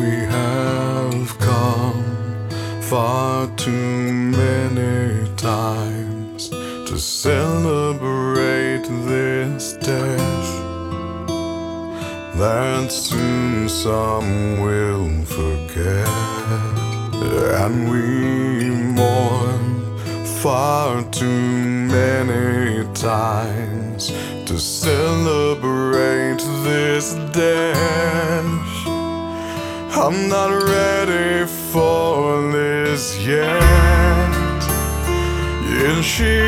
We have come far too many times to celebrate this death that soon some will forget, and we mourn far too many times to celebrate this death. I'm not ready for this yet. Is she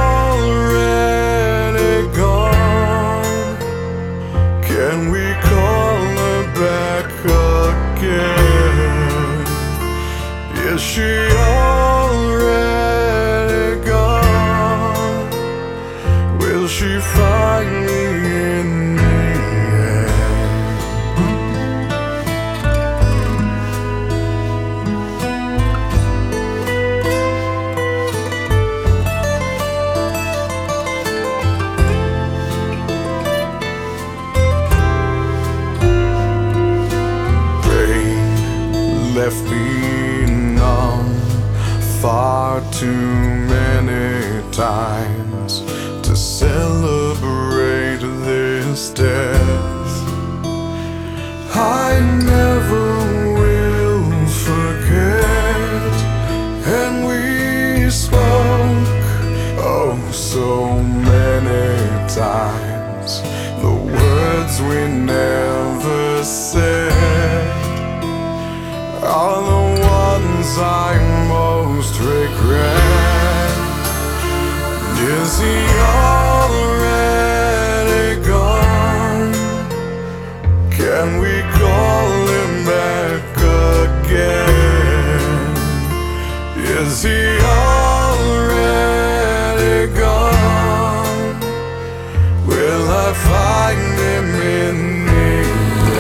already gone? Can we call her back again? Is she already gone? Will she find me in the end? Left me numb far too many times to celebrate this death. I never will forget, and we spoke oh so many times the words we never said are the ones I most regret. Is he already gone? Can we call him back again? Is he already gone? Will I find him in the end?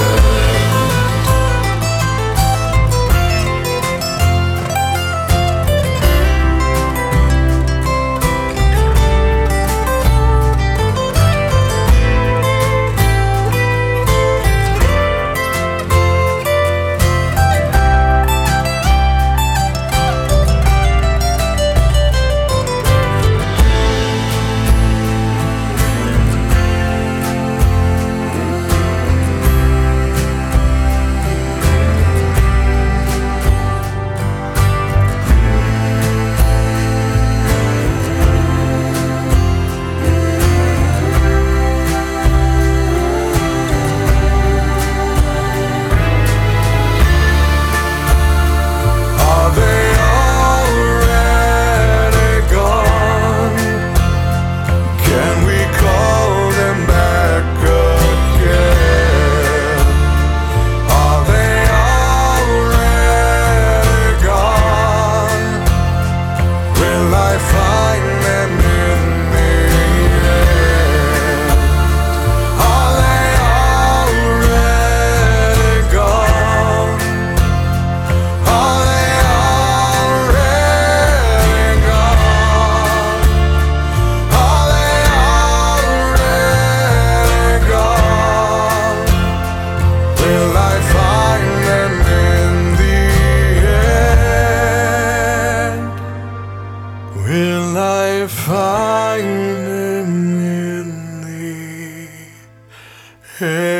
Will I find him in the end?